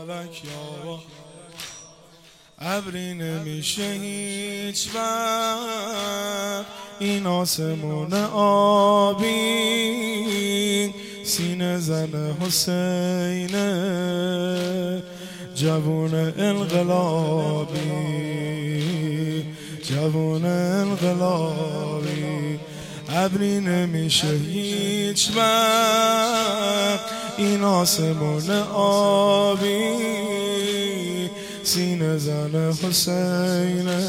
مبارک یا ابری نمیشه هیچ وقت این آسمون آبی سینه زن حسینه جوون انقلابی جوون انقلابی ابری نمیشه هیچ وقت این آسمون آبی سینه زن حسینه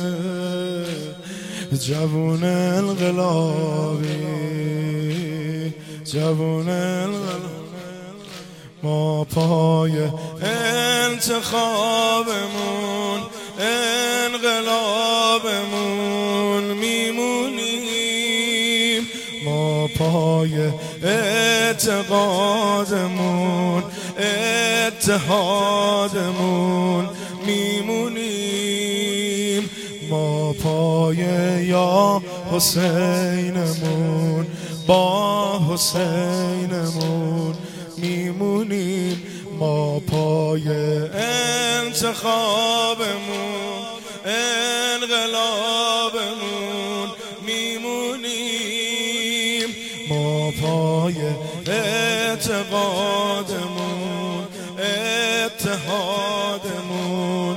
جوون انقلابی جوون انقلابی ما پای انتخابمون انقلابمون میمونیم ما پای اعتقادمون اتحادمون میمونیم ما پای یا حسینمون با حسینمون میمونیم ما پای انتخابمون انقلابمون میمونیم ما پای اعتقادمون اتحادمون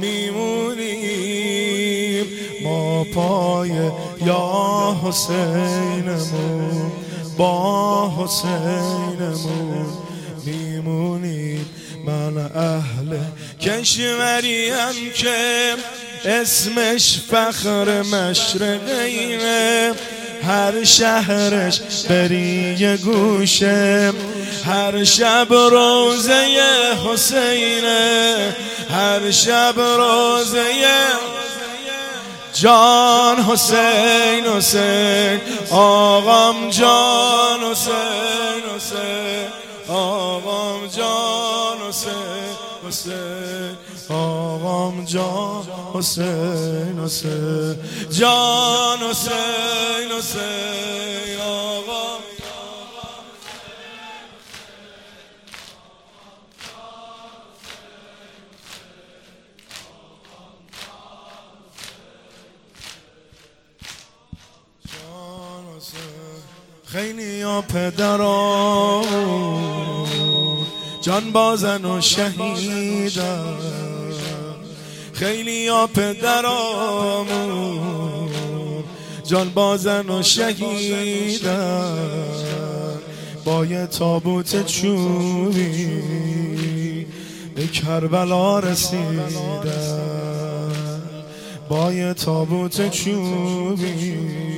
میمونیم ما پای یا حسینمون با حسینمون میمونیم من اهل کشوریم که اسمش فخر مشرقینه هر شهرش بری یه گوشه هر شب روزه حسینه هر شب روزه جان حسین حسین آقام جان حسین حسین آقام جان حسین حسین آقام جان حسین حسین جان حسین حسین آقام خیلی ها پدران جان بازن و شهیدن خیلی ها پدرامون جان بازن و شهیدن با یه تابوت چوبی به کربلا رسیدن با یه تابوت چوبی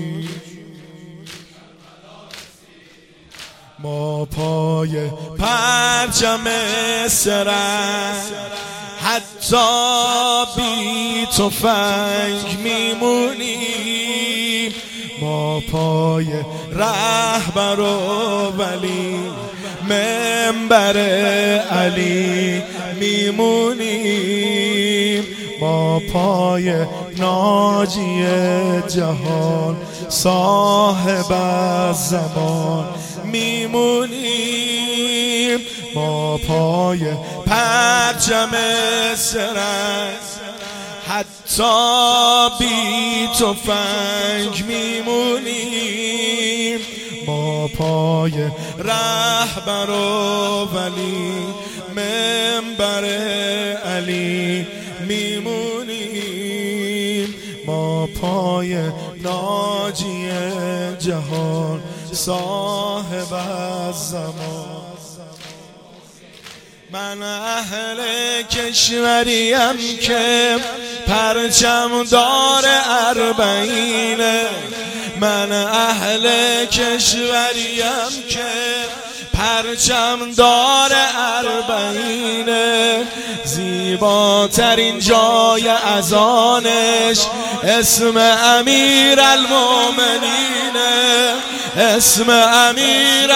ما پای پرچم سرت حتی بی تفنگ میمونیم ما پای رهبر و ولی منبر علی میمونیم ما پای ناجی جهان صاحب الزمان میمونیم ما پای پرچم سرت حتی بی تفنگ میمونیم ما پای رهبر و ولی منبر علی میمونیم ما پای ناجی جهان صاحب الزمان من اهل کشوریم که پرچم دار اربعینه من اهل کشوریم که پرچم دار اربعینه زیباترین جای اذانش اسم امیر المومنینه اسم امیر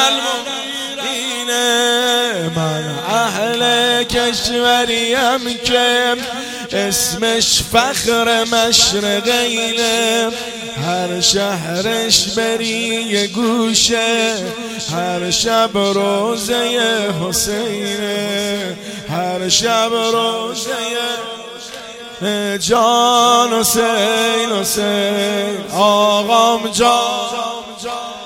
المومنینه من اهل کشوریم که اسمش فخر مشرقینه هر شهرش بری یه گوشه هر شب روزه حسینه هر هر شب روزه جان حسین حسین آقام جان